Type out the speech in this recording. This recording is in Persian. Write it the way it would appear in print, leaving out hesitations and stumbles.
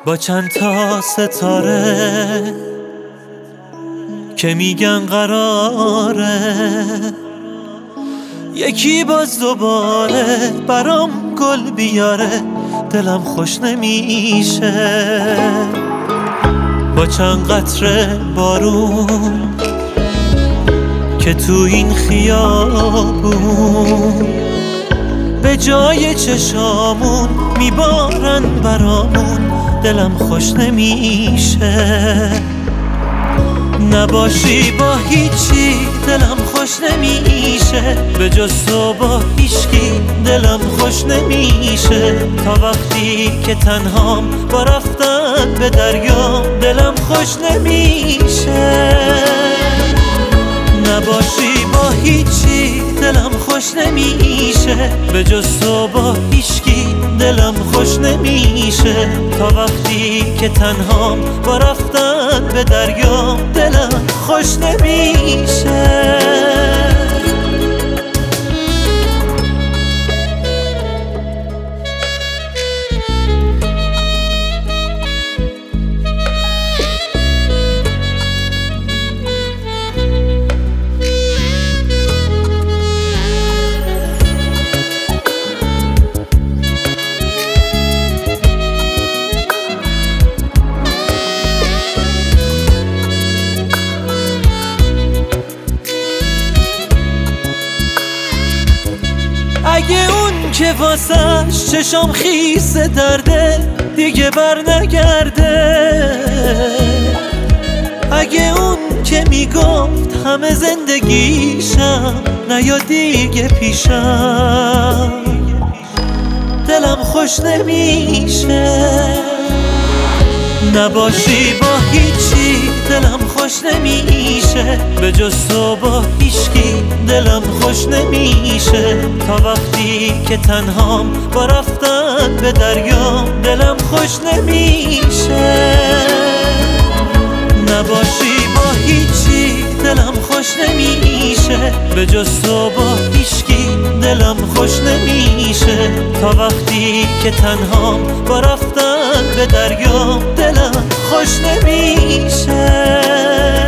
با چند تا ستاره که میگن قراره یکی باز دوباره برام گل بیاره، دلم خوش نمیشه. با چند قطره بارون که تو این خیابون به جای چشامون میبارن برامون، دلم خوش نمیشه. نباشی با هیچی دلم خوش نمیشه، به جز تو با هیچکی دلم خوش نمیشه. تا وقتی که تنهام با رفتن به دریا دلم خوش نمیشه. نباشی با هیچی دلم خوش نمیشه، به جز تو با هیچکی دلم خوش نمیشه. تا وقتی که تنهام با رفتن به دریا دلم خوش نمیشه. اگه اون که واسش چشام خیس درده دیگه بر نگرده، اگه اون که میگفت همه زندگیشم نیا دیگه پیشم، دلم خوش نمیشه. نباشی با هیچی دلم خوش نمیشه، به جز تو با هیچکی دلم خوش نمیشه. تا وقتی که تنهام با رفتن به دریا دلم خوش نمیشه. نباشی با هیچی دلم خوش نمیشه، به جز تو با هیچکی دلم خوش نمیشه. تا وقتی که تنهام با رفتن به دریا دلم خوش نمیشه.